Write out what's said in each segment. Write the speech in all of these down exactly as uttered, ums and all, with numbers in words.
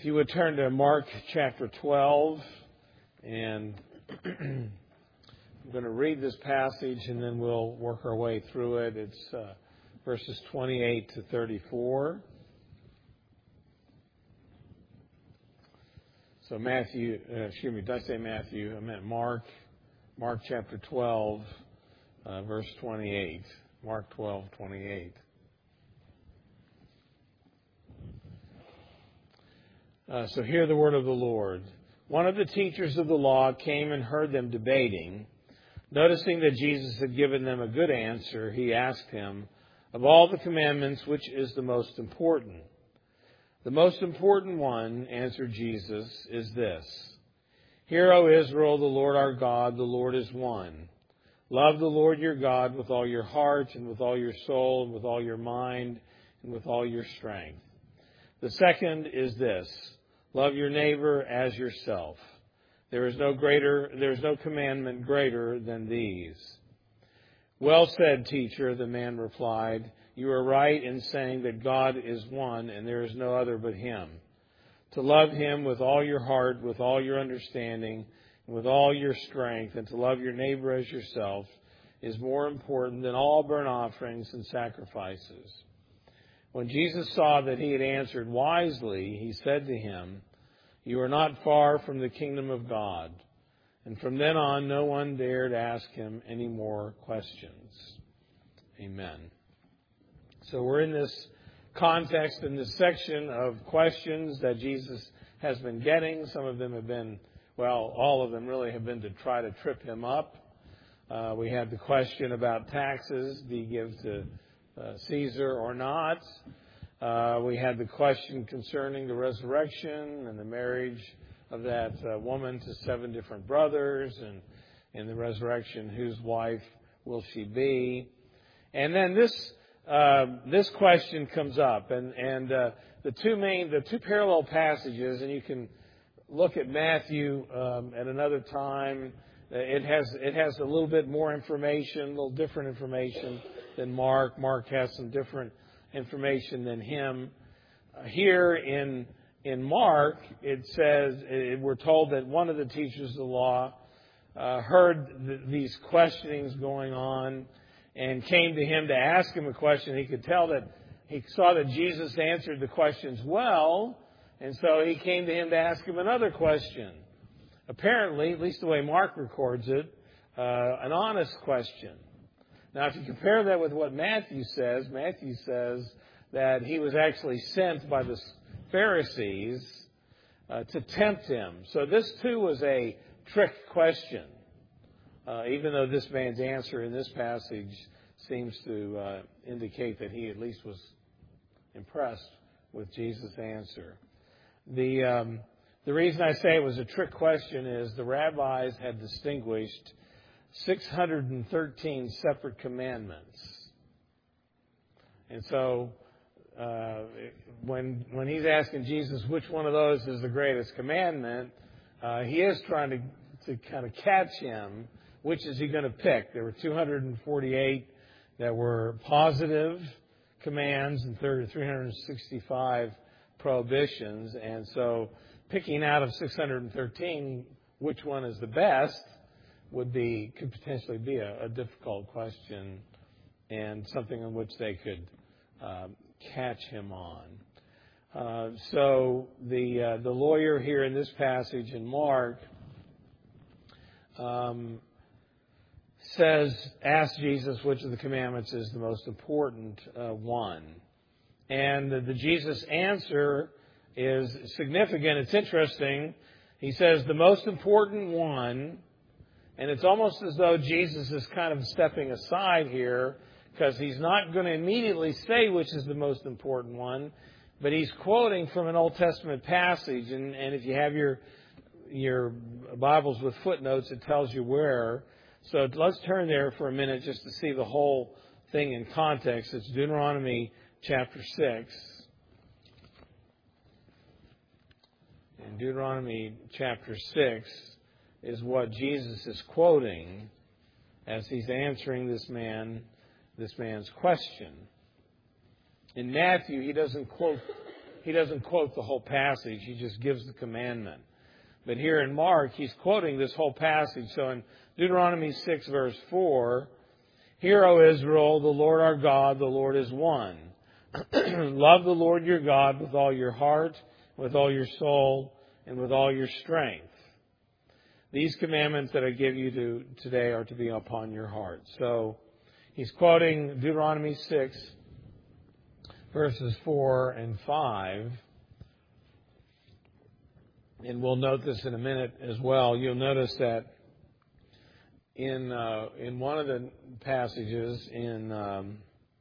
If you would turn to Mark chapter twelve, and I'm going to read this passage and then we'll work our way through it. It's uh, verses twenty-eight to thirty-four. So Matthew, uh, excuse me, did I say Matthew? I meant Mark. Mark chapter twelve, uh, verse twenty-eight. Mark twelve, twenty-eight. Uh, so hear the word of the Lord. One of the teachers of the law came and heard them debating. Noticing that Jesus had given them a good answer, he asked him, "Of all the commandments, which is the most important?" "The most important one," answered Jesus, "is this. Hear, O Israel, the Lord our God, the Lord is one. Love the Lord your God with all your heart and with all your soul and with all your mind and with all your strength. The second is this. Love your neighbor as yourself. There is no greater, there is no commandment greater than these." "Well said, teacher," the man replied. "You are right in saying that God is one and there is no other but Him. To love Him with all your heart, with all your understanding, and with all your strength, and to love your neighbor as yourself is more important than all burnt offerings and sacrifices." When Jesus saw that he had answered wisely, he said to him, "You are not far from the kingdom of God." And from then on, no one dared ask him any more questions. Amen. So we're in this context, in this section of questions that Jesus has been getting. Some of them have been, well, all of them really have been to try to trip him up. Uh, we had the question about taxes. Do you give to uh, Caesar or not? Uh, we had the question concerning the resurrection and the marriage of that uh, woman to seven different brothers, and in the resurrection, whose wife will she be? And then this uh, this question comes up, and and uh, the two main, the two parallel passages, and you can look at Matthew um, at another time. It has it has a little bit more information, a little different information than Mark. Mark has some different information than him. Uh, here in in Mark, it says it, we're told that one of the teachers of the law uh, heard th- these questionings going on and came to him to ask him a question. He could tell that he saw that Jesus answered the questions well, and so he came to him to ask him another question. Apparently, at least the way Mark records it, uh, an honest question. Now, if you compare that with what Matthew says, Matthew says that he was actually sent by the Pharisees uh, to tempt him. So this, too, was a trick question, uh, even though this man's answer in this passage seems to uh, indicate that he at least was impressed with Jesus' answer. The, um, the reason I say it was a trick question is the rabbis had distinguished six hundred thirteen separate commandments. And so uh, when when he's asking Jesus which one of those is the greatest commandment, uh, he is trying to, to kind of catch him. Which is he going to pick? There were two hundred forty-eight that were positive commands and three hundred sixty-five prohibitions. And so picking out of six hundred thirteen which one is the best would be could potentially be a, a difficult question and something on which they could uh, catch him on. Uh, so the uh, the lawyer here in this passage in Mark um, says, ask Jesus which of the commandments is the most important uh, one. And the, the Jesus answer is significant. It's interesting. He says the most important one. And it's almost as though Jesus is kind of stepping aside here because he's not going to immediately say which is the most important one, but he's quoting from an Old Testament passage. And, and if you have your your Bibles with footnotes, it tells you where. So let's turn there for a minute just to see the whole thing in context. It's Deuteronomy chapter six. In Deuteronomy chapter six is what Jesus is quoting as he's answering this man, this man's question. In Matthew, he doesn't quote he doesn't quote the whole passage. He just gives the commandment. But here in Mark, he's quoting this whole passage. So in Deuteronomy six, verse four, "Hear, O Israel, the Lord our God, the Lord is one. Love the Lord your God with all your heart, with all your soul, and with all your strength. These commandments that I give you to, today are to be upon your heart." So he's quoting Deuteronomy six, verses four and five. And we'll note this in a minute as well. You'll notice that in uh, in one of the passages in um,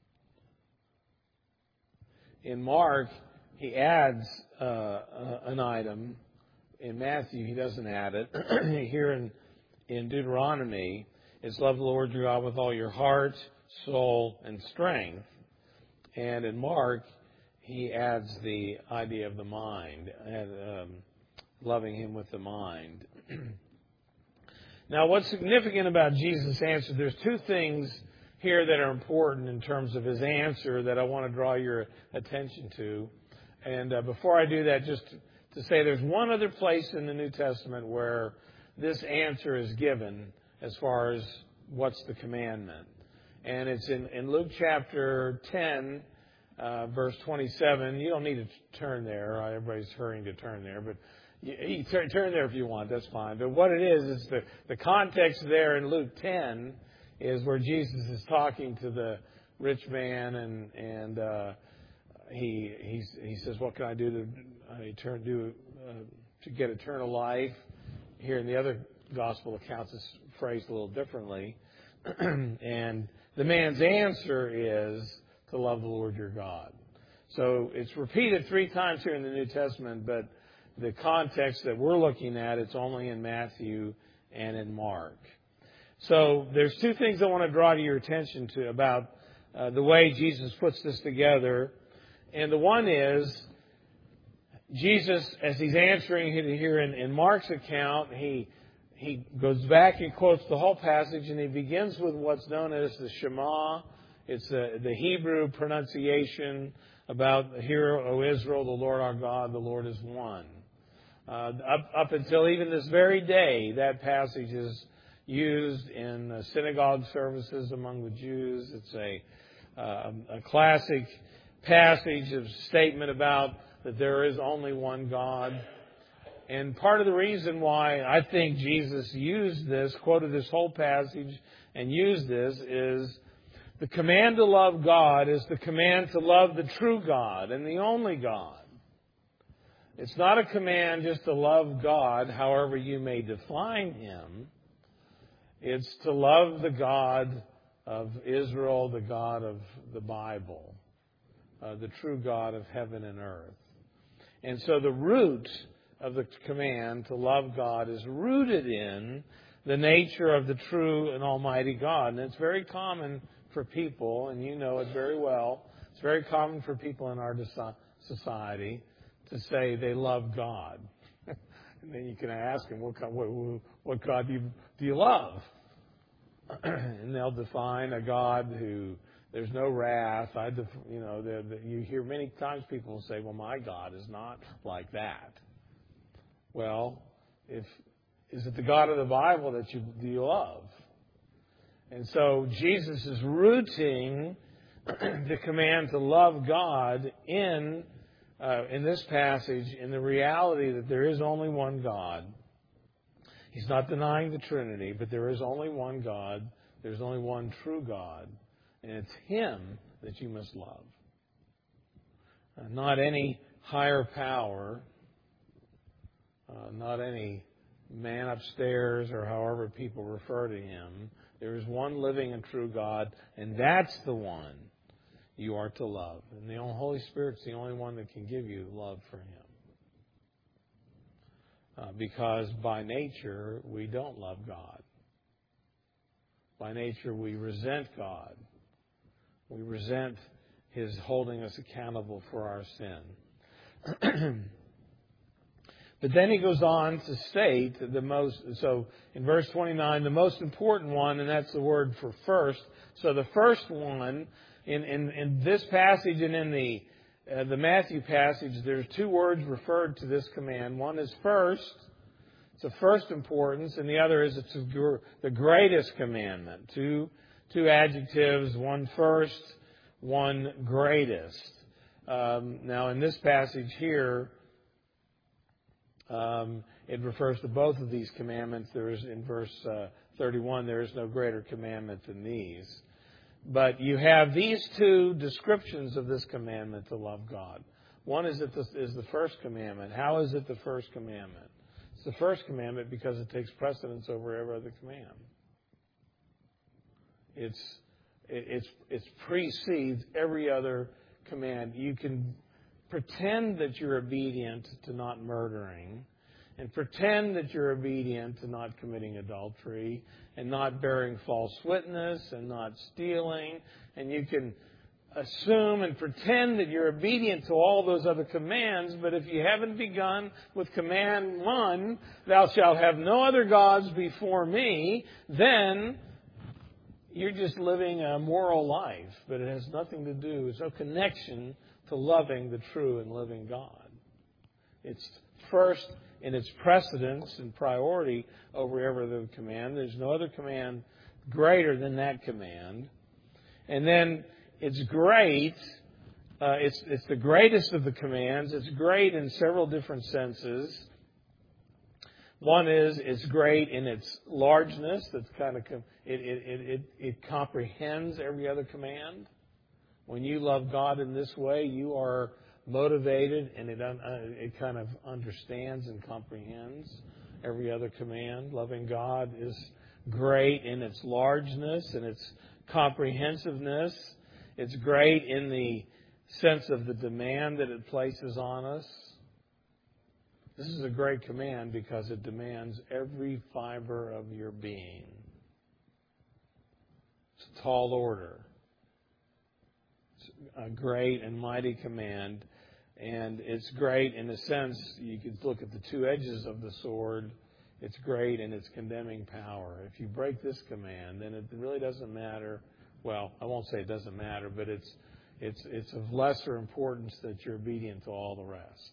in Mark, he adds uh, uh, an item. In Matthew, he doesn't add it. Here in in Deuteronomy, it's love the Lord your God with all your heart, soul, and strength. And in Mark, he adds the idea of the mind, and um, loving him with the mind. Now, what's significant about Jesus' answer, there's two things here that are important in terms of his answer that I want to draw your attention to. And uh, before I do that, just to say there's one other place in the New Testament where this answer is given as far as what's the commandment. And it's in, in Luke chapter ten, uh, verse twenty-seven. You don't need to turn there. Everybody's hurrying to turn there. But you, you turn, turn there if you want. That's fine. But what it is, is the, the context there in Luke ten is where Jesus is talking to the rich man, and, and uh, he he he says, "What can I do to uh, etern- do uh, to get eternal life?" Here in the other gospel accounts, it's phrased a little differently. And the man's answer is to love the Lord your God. So it's repeated three times here in the New Testament, but the context that we're looking at, it's only in Matthew and in Mark. So there's two things I want to draw to your attention to about uh, the way Jesus puts this together. And the one is, Jesus, as he's answering here in, in Mark's account, he he goes back and quotes the whole passage, and he begins with what's known as the Shema. It's a, the Hebrew pronunciation about, "Hear, O Israel, the Lord our God, the Lord is one." Uh, up, up until even this very day, that passage is used in uh, synagogue services among the Jews. It's a, uh, a classic passage of statement about that there is only one God. And part of the reason why I think Jesus used this, quoted this whole passage and used this, is the command to love God is the command to love the true God and the only God. It's not a command just to love God, however you may define Him. It's to love the God of Israel, the God of the Bible, uh, the true God of heaven and earth. And so the root of the command to love God is rooted in the nature of the true and almighty God. And it's very common for people, and you know it very well, it's very common for people in our society to say they love God. And then you can ask them, what God, what, what God do you, do you love? And they'll define a God who there's no wrath. I, def, you know, the, the, you hear many times people say, "Well, my God is not like that." Well, if is it the God of the Bible that you do you love? And so Jesus is rooting the command to love God in uh, in this passage in the reality that there is only one God. He's not denying the Trinity, but there is only one God. There's only one true God. And it's Him that you must love. Uh, not any higher power, uh, not any man upstairs or however people refer to Him. There is one living and true God, and that's the one you are to love. And the Holy Spirit's the only one that can give you love for Him. Uh, because by nature, we don't love God. By nature, we resent God. We resent His holding us accountable for our sin. But then he goes on to state the most, so in verse twenty-nine, the most important one, and that's the word for first. So the first one in, in, in this passage and in the uh, the Matthew passage, there's two words referred to this command. One is first. It's of first importance, and the other is it's the greatest commandment. Two, two adjectives, one first, one greatest. Um, now, in this passage here, um, it refers to both of these commandments. There is, in verse uh, thirty-one, there is no greater commandment than these. But you have these two descriptions of this commandment to love God. One is that this is the first commandment. How is it the first commandment? It's the first commandment because it takes precedence over every other command. It's it's it's precedes every other command. You can pretend that you're obedient to not murdering, and pretend that you're obedient to not committing adultery, and not bearing false witness, and not stealing, and you can assume and pretend that you're obedient to all those other commands, but if you haven't begun with command one, thou shalt have no other gods before me, then you're just living a moral life, but it has nothing to do, there's no connection to loving the true and living God. It's first in its precedence and priority over every other command. There's no other command greater than that command. And then it's great. Uh, it's it's the greatest of the commands. It's great in several different senses. One is it's great in its largeness. That's kind of it it it it, it comprehends every other command. When you love God in this way, you are motivated, and it uh, it kind of understands and comprehends every other command. Loving God is great in its largeness and its comprehensiveness. It's great in the sense of the demand that it places on us. This is a great command because it demands every fiber of your being. It's a tall order. It's a great and mighty command. And it's great in a sense, you could look at the two edges of the sword. It's great in its condemning power. If you break this command, then it really doesn't matter. Well, I won't say it doesn't matter, but it's it's it's of lesser importance that you're obedient to all the rest.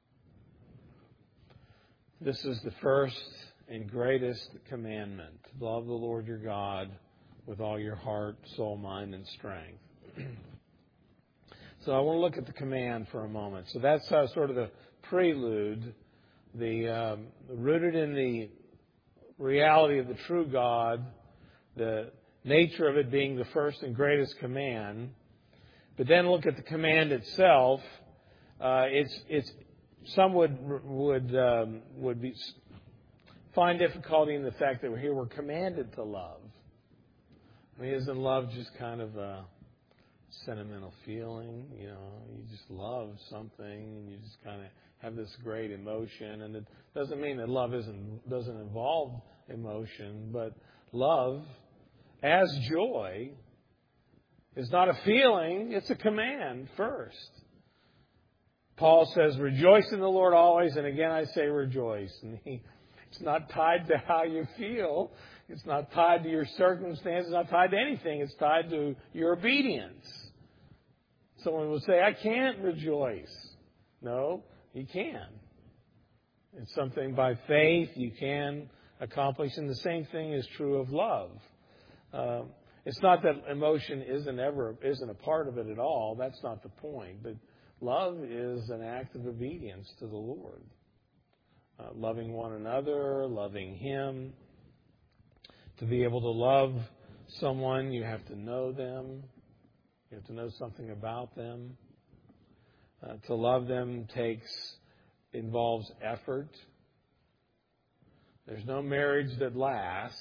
This is the first and greatest commandment. Love the Lord your God with all your heart, soul, mind, and strength. So I want to look at the command for a moment. So that's uh, sort of the prelude, the um, rooted in the reality of the true God, the nature of it being the first and greatest command. But then look at the command itself. Uh, it's it's some would would um, would be find difficulty in the fact that we're here we're commanded to love. I mean, isn't love just kind of a sentimental feeling? You know, you just love something and you just kind of have this great emotion, and it doesn't mean that love isn't doesn't involve emotion, but love as joy is not a feeling, it's a command first. Paul says, rejoice in the Lord always, and again I say rejoice. And he, it's not tied to how you feel. It's not tied to your circumstances. It's not tied to anything. It's tied to your obedience. Someone will say, I can't rejoice. No, you can. It's something by faith you can accomplish, and the same thing is true of love. Um, it's not that emotion isn't ever isn't a part of it at all. That's not the point. But love is an act of obedience to the Lord. Uh, loving one another, loving Him. To be able to love someone, you have to know them. You have to know something about them. Uh, to love them takes involves effort. There's no marriage that lasts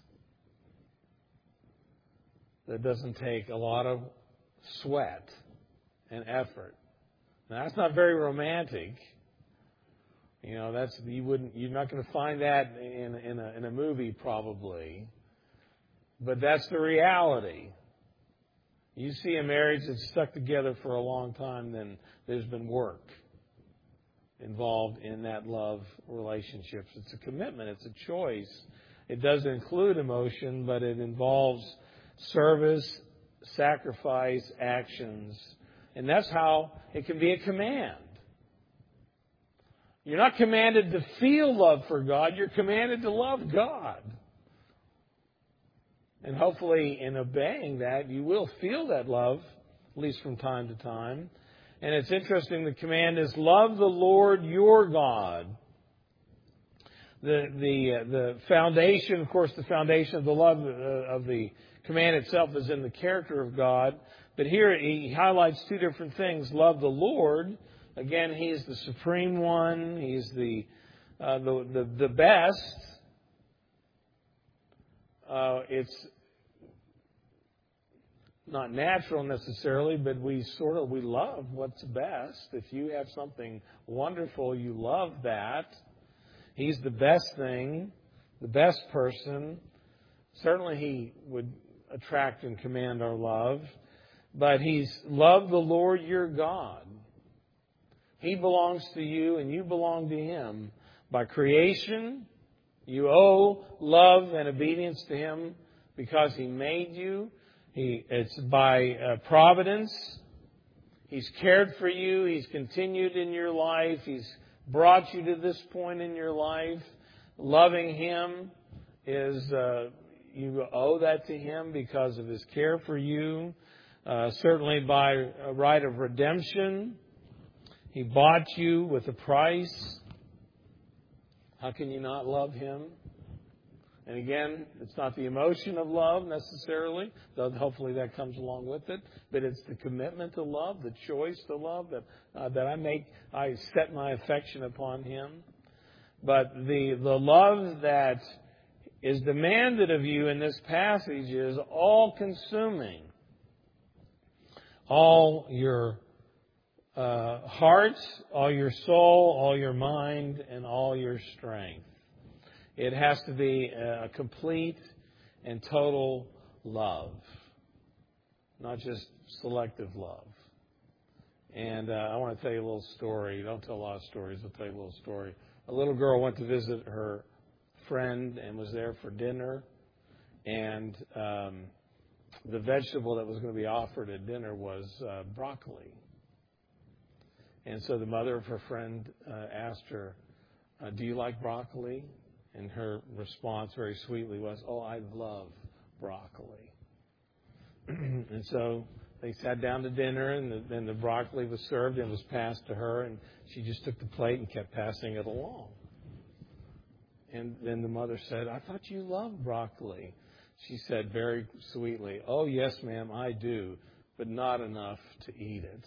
that doesn't take a lot of sweat and effort. Now, that's not very romantic. You know, that's you wouldn't you're not going to find that in in a in a movie probably. But that's the reality. You see a marriage that's stuck together for a long time, then there's been work involved in that love relationship. It's a commitment. It's a choice. It does include emotion, but it involves service, sacrifice, actions, And that's how it can be a command. You're not commanded to feel love for God. You're commanded to love God. And hopefully in obeying that, you will feel that love, at least from time to time. And it's interesting, the command is, love the Lord your God. The the uh, the foundation, of course, the foundation of the love uh, of the command itself is in the character of God. But here he highlights two different things. Love the Lord. Again, He's the supreme one. He's the uh, the, the the best. Uh, it's not natural necessarily, but we sort of we love what's best. If you have something wonderful, you love that. He's the best thing, the best person. Certainly He would attract and command our love. But He's love the Lord your God. He belongs to you and you belong to Him. By creation, you owe love and obedience to Him because He made you. He, it's by uh, providence. He's cared for you. He's continued in your life. He's brought you to this point in your life. Loving Him is, uh, you owe that to Him because of His care for you. Uh, certainly by a right of redemption. He bought you with a price. How can you not love Him? And again, it's not the emotion of love necessarily, though hopefully that comes along with it. But it's the commitment to love, the choice to love that uh, that I make. I set my affection upon Him. But the the love that is demanded of you in this passage is all-consuming. All your uh, heart, all your soul, all your mind, and all your strength. It has to be a complete and total love, not just selective love. And uh, I want to tell you a little story. Don't tell a lot of stories. I'll tell you a little story. A little girl went to visit her friend and was there for dinner. And um, the vegetable that was going to be offered at dinner was uh, broccoli. And so the mother of her friend uh, asked her, uh, do you like broccoli? And her response very sweetly was, oh, I love broccoli. And so they sat down to dinner, and the, then the broccoli was served and was passed to her, and she just took the plate and kept passing it along. And then the mother said, I thought you loved broccoli. She said very sweetly, oh, yes, ma'am, I do, but not enough to eat it.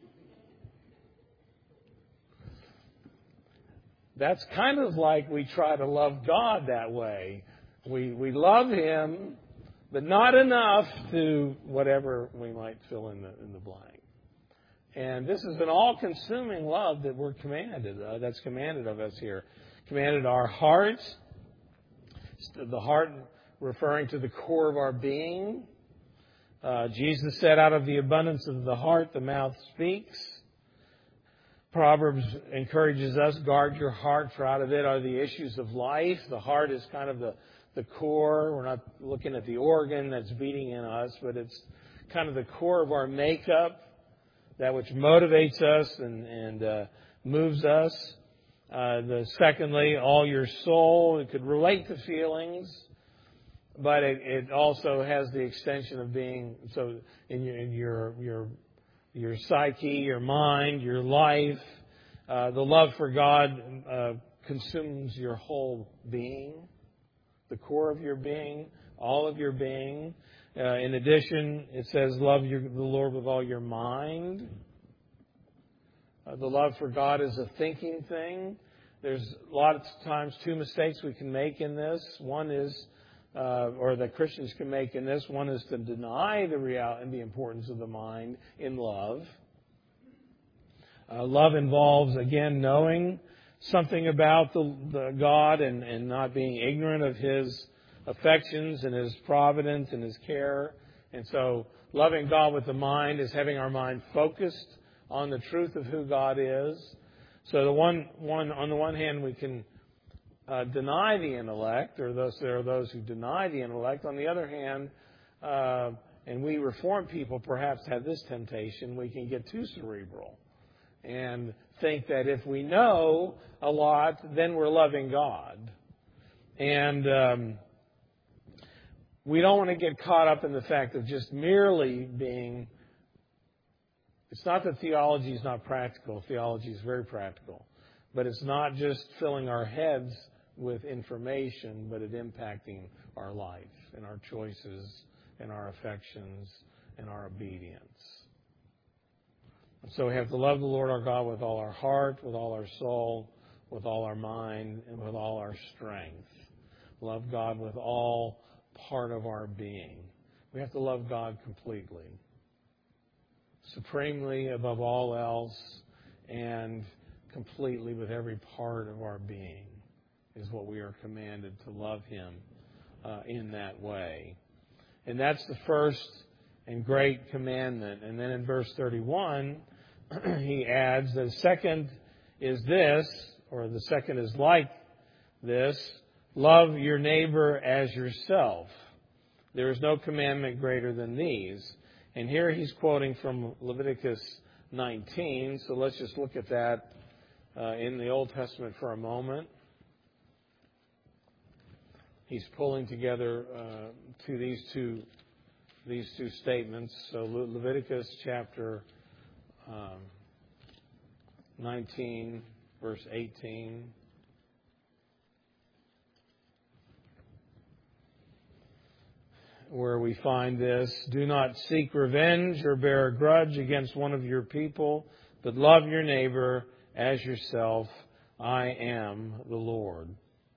That's kind of like we try to love God that way. We we love Him, but not enough to whatever we might fill in the in the blank. And this is an all-consuming love that we're commanded. Uh, that's commanded of us here. Commanded our hearts. The heart referring to the core of our being. Uh, Jesus said, out of the abundance of the heart, the mouth speaks. Proverbs encourages us, guard your heart, for out of it are the issues of life. The heart is kind of the, the core. We're not looking at the organ that's beating in us, but it's kind of the core of our makeup, that which motivates us and, and uh, moves us. Uh, the secondly, all your soul. It could relate to feelings, but it, it also has the extension of being so in your in your your your psyche, your mind, your life. Uh, the love for God uh, consumes your whole being, the core of your being, all of your being. Uh, in addition, it says, love your, the Lord with all your mind. Uh, the love for God is a thinking thing. There's a lot of times two mistakes we can make in this. One is, uh, or that Christians can make in this. One is to deny the reality and the importance of the mind in love. Uh, love involves, again, knowing something about the, the God and, and not being ignorant of His affections and His providence and His care. And so loving God with the mind is having our mind focused on the truth of who God is. So the one, one on the one hand, we can uh, deny the intellect, or those, there are those who deny the intellect. On the other hand, uh, and we Reformed people perhaps have this temptation. We can get too cerebral and think that if we know a lot, then we're loving God. And um, we don't want to get caught up in the fact of just merely being... It's not that theology is not practical. Theology is very practical. But it's not just filling our heads with information, but it impacting our life and our choices and our affections and our obedience. And so we have to love the Lord our God with all our heart, with all our soul, with all our mind, and with all our strength. Love God with all part of our being. We have to love God completely, supremely above all else, and completely with every part of our being is what we are commanded to love Him uh, in that way. And that's the first and great commandment. And then in verse thirty-one, he adds, the second is this, or the second is like this, love your neighbor as yourself. There is no commandment greater than these. And here he's quoting from Leviticus nineteen. So let's just look at that uh, in the Old Testament for a moment. He's pulling together uh, to these two these two statements. So Le- Leviticus chapter um, nineteen, verse eighteen. Where we find this, do not seek revenge or bear a grudge against one of your people, but love your neighbor as yourself. I am the Lord.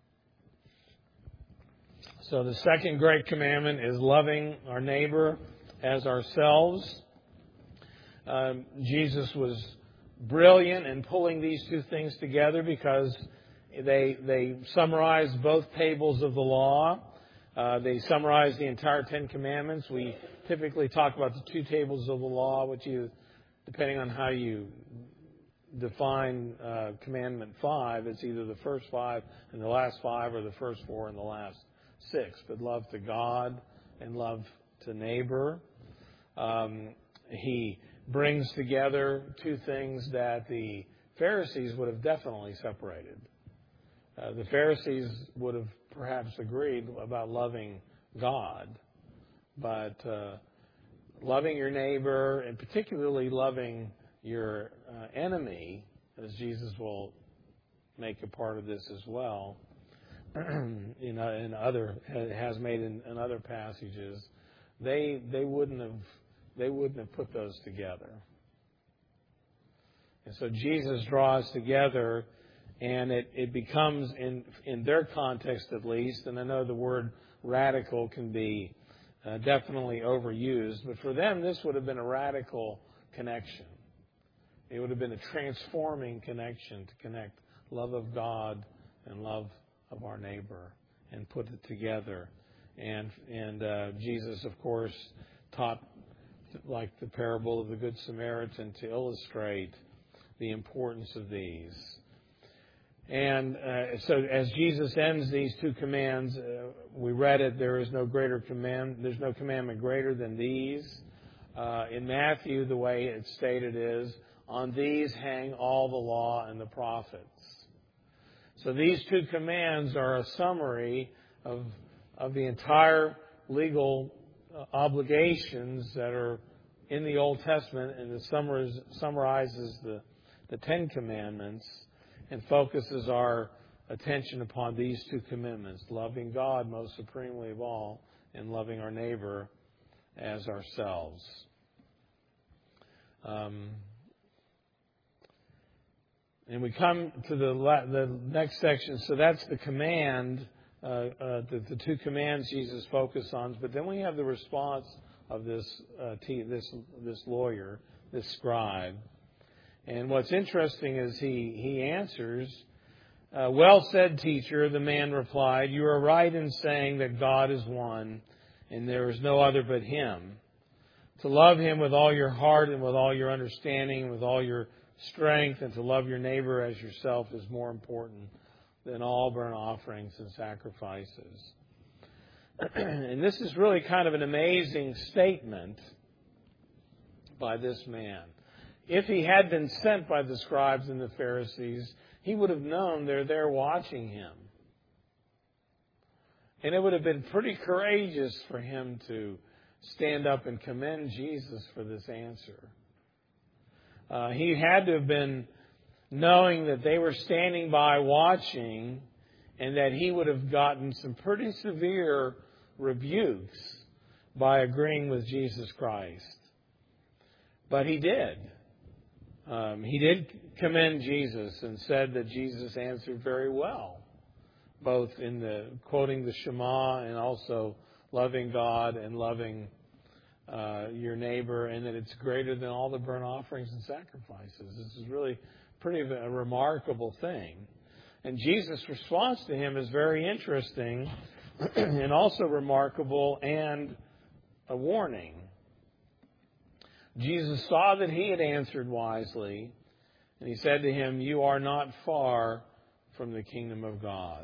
So the second great commandment is loving our neighbor as ourselves. Um, Jesus was brilliant in pulling these two things together because they they summarize both tables of the law. Uh, they summarize the entire Ten Commandments. We typically talk about the two tables of the law, which you, depending on how you define uh, Commandment five, it's either the first five and the last five, or the first four and the last six. But love to God and love to neighbor. Um, he brings together two things that the Pharisees would have definitely separated. Uh, the Pharisees would have perhaps agreed about loving God, but uh, loving your neighbor, and particularly loving your uh, enemy, as Jesus will make a part of this as well, you know, in other has made in, in other passages, they they wouldn't have they wouldn't have put those together. And so Jesus draws together. And it, it becomes, in in their context at least, and I know the word radical can be uh, definitely overused, but for them this would have been a radical connection. It would have been a transforming connection to connect love of God and love of our neighbor and put it together. And, and uh, Jesus, of course, taught, like the parable of the Good Samaritan, to illustrate the importance of these. And uh, so as Jesus ends these two commands, uh, we read it, there is no greater command, there's no commandment greater than these. Uh, in Matthew, the way it's stated is, on these hang all the law and the prophets. So these two commands are a summary of, of the entire legal uh, obligations that are in the Old Testament, and it summarize, summarizes the, the Ten Commandments, and focuses our attention upon these two commitments, loving God most supremely of all, and loving our neighbor as ourselves. Um, and we come to the la- the next section. So that's the command, uh, uh, the, the two commands Jesus focused on. But then we have the response of this uh, t- this this lawyer, this scribe. And what's interesting is he, he answers, uh, well said, teacher, the man replied, you are right in saying that God is one, and there is no other but Him. To love Him with all your heart and with all your understanding and with all your strength, and to love your neighbor as yourself is more important than all burnt offerings and sacrifices. And this is really kind of an amazing statement by this man. If he had been sent by the scribes and the Pharisees, he would have known they're there watching him. And it would have been pretty courageous for him to stand up and commend Jesus for this answer. Uh, he had to have been knowing that they were standing by watching, and that he would have gotten some pretty severe rebukes by agreeing with Jesus Christ. But he did. Um, he did commend Jesus and said that Jesus answered very well, both in the quoting the Shema and also loving God and loving uh, your neighbor, and that it's greater than all the burnt offerings and sacrifices. This is really pretty of a remarkable thing. And Jesus' response to him is very interesting and also remarkable and a warning. Jesus saw that he had answered wisely, and he said to him, "You are not far from the kingdom of God."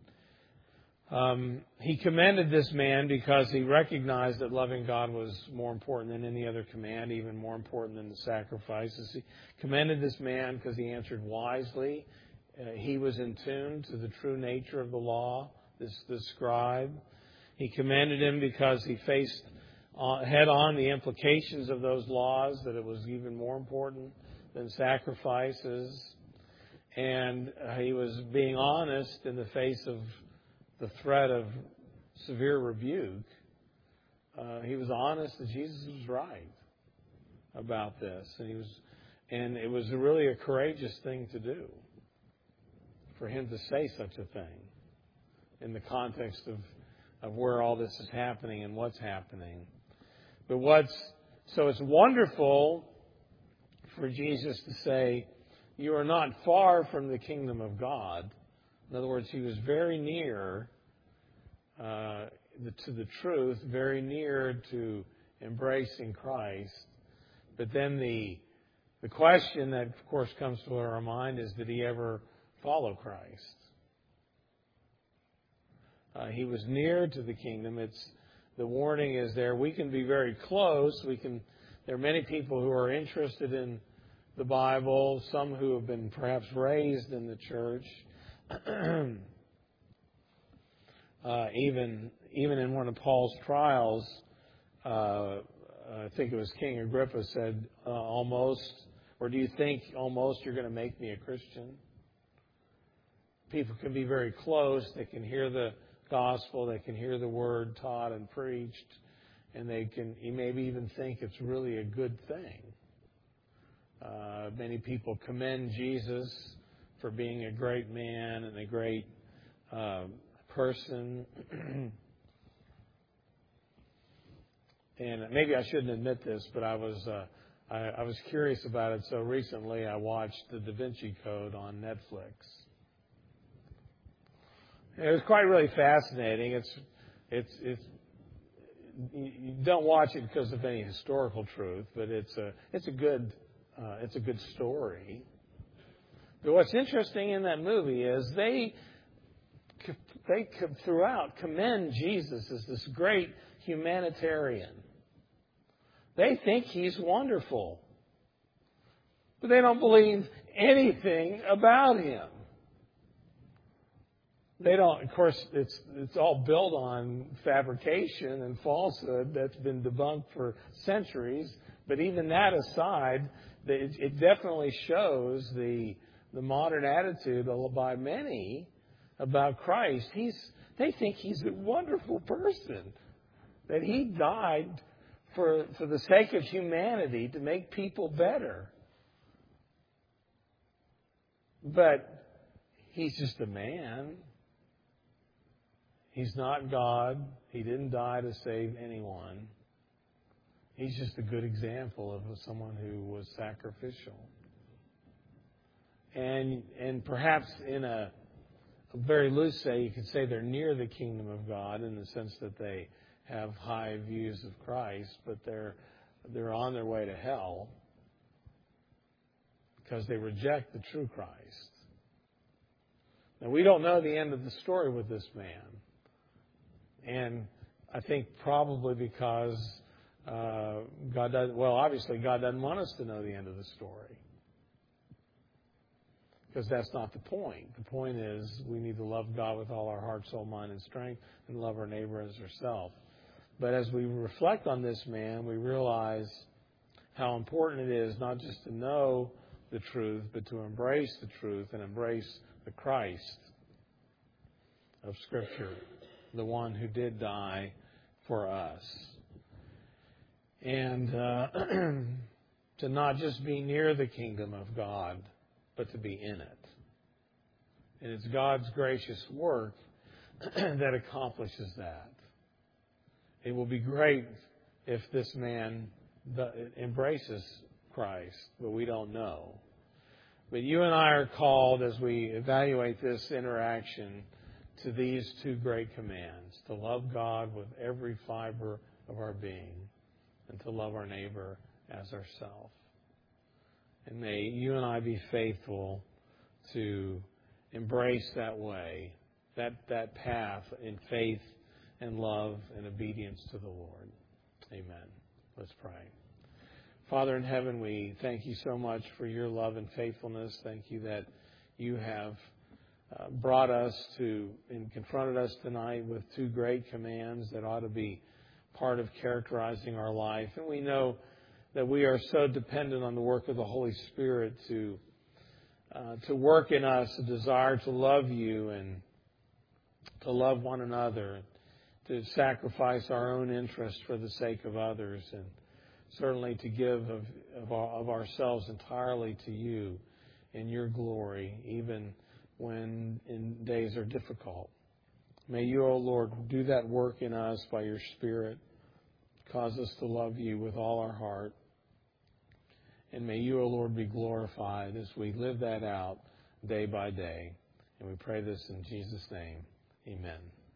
Um, he commended this man because he recognized that loving God was more important than any other command, even more important than the sacrifices. He commended this man because he answered wisely. Uh, he was in tune to the true nature of the law, this, this scribe. He commended him because he faced uh, head-on the implications of those laws, that it was even more important than sacrifices. And uh, he was being honest in the face of the threat of severe rebuke. Uh, he was honest that Jesus was right about this, and he was, and it was really a courageous thing to do for him to say such a thing in the context of of where all this is happening and what's happening. But what's so it's wonderful for Jesus to say, "You are not far from the kingdom of God." In other words, he was very near uh, the, to the truth, very near to embracing Christ. But then the the question that, of course, comes to our mind is, did he ever follow Christ? Uh, he was near to the kingdom. It's the warning is there. We can be very close. We can. There are many people who are interested in the Bible. Some who have been perhaps raised in the church. uh, even even in one of Paul's trials, uh, I think it was King Agrippa said, uh, "Almost, or do you think almost you're going to make me a Christian?" People can be very close. They can hear the gospel. They can hear the word taught and preached, and they can you maybe even think it's really a good thing. Uh, many people commend Jesus for being a great man and a great uh, person. And maybe I shouldn't admit this, but I was uh, I, I was curious about it. So recently, I watched The Da Vinci Code on Netflix. It was quite really fascinating. It's it's it's you don't watch it because of any historical truth, but it's a it's a good uh, it's a good story. But what's interesting in that movie is they they throughout commend Jesus as this great humanitarian. They think he's wonderful, but they don't believe anything about him. They don't, of course, it's it's all built on fabrication and falsehood that's been debunked for centuries. But even that aside, it, it definitely shows the the modern attitude by many about Christ. He's they think he's a wonderful person, that he died for for the sake of humanity to make people better. But he's just a man. He's not God. He didn't die to save anyone. He's just a good example of someone who was sacrificial. And and perhaps in a, a very loose way, you could say they're near the kingdom of God in the sense that they have high views of Christ, but they're they're on their way to hell because they reject the true Christ. Now, we don't know the end of the story with this man. And I think probably because uh, God does, well, obviously God doesn't want us to know the end of the story. Because that's not the point. The point is we need to love God with all our heart, soul, mind, and strength, and love our neighbor as ourselves. But as we reflect on this man, we realize how important it is not just to know the truth, but to embrace the truth and embrace the Christ of Scripture, the one who did die for us. And uh, to not just be near the kingdom of God, but to be in it. And it's God's gracious work that accomplishes that. It will be great if this man embraces Christ, but we don't know. But you and I are called, as we evaluate this interaction, to these two great commands: to love God with every fiber of our being and to love our neighbor as ourselves. And may you and I be faithful to embrace that way, that, that path in faith and love and obedience to the Lord. Amen. Let's pray. Father in heaven, we thank you so much for your love and faithfulness. Thank you that you have uh, brought us to and confronted us tonight with two great commands that ought to be part of characterizing our life. And we know that we are so dependent on the work of the Holy Spirit to uh, to work in us a desire to love you and to love one another, to sacrifice our own interests for the sake of others, and certainly to give of, of, our, of ourselves entirely to you in your glory, even when in days are difficult. May you, O Lord, do that work in us by your Spirit. Cause us to love you with all our heart. And may you, O Lord, be glorified as we live that out day by day. And we pray this in Jesus' name. Amen.